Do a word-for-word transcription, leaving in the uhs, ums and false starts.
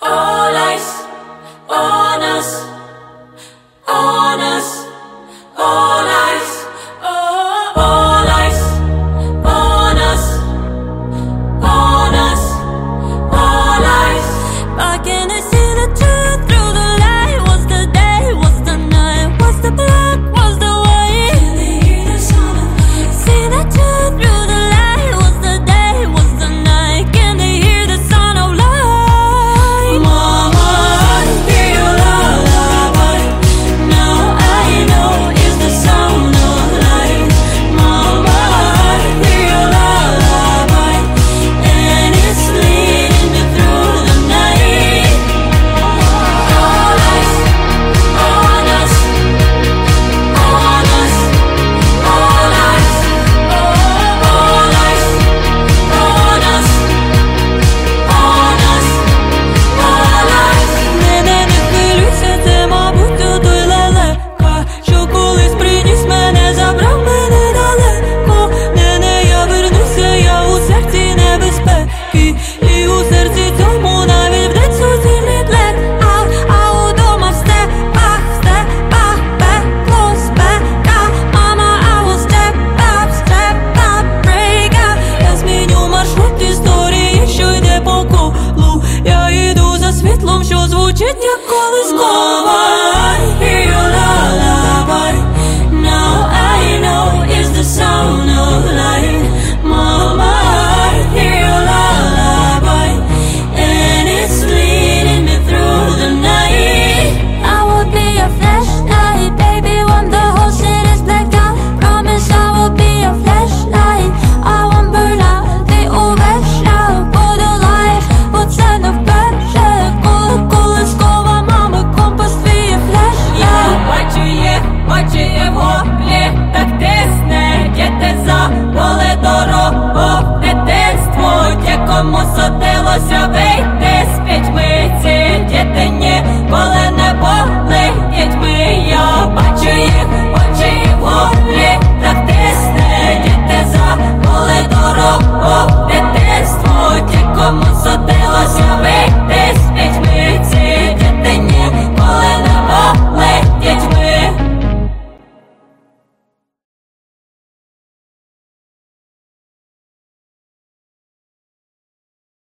All eyes on us, on us, all eyes, oh, all eyes on us, on us, all eyes. But can I see the truth through the light? What's the day? What's the night? What's the black? What's the white? Can they hear the sound of life? See the truth through the light. What's the day? What's the night? Can they hear the sound of light? Mama, I hear your lullaby. Now I know it's the sound of light. Mama, I hear your lullaby, and it's leading me through the night. All eyes on us, on us, all eyes, oh, all eyes on us, on us, all eyes. Мене не хвилюйся, це, мабуть, тут і лелека, що колись приніс мене, забрав мене далеко. Не, не, я вернуся, я у серці небезпеки, і у серці цьому навіть вдень суцільний тлек. А, а удома в степах, в степах пекло, спека. Мама, I will step up, step up, break up. Я зміню маршрут історії, що йде по колу. Я йду за світлом, що звучить як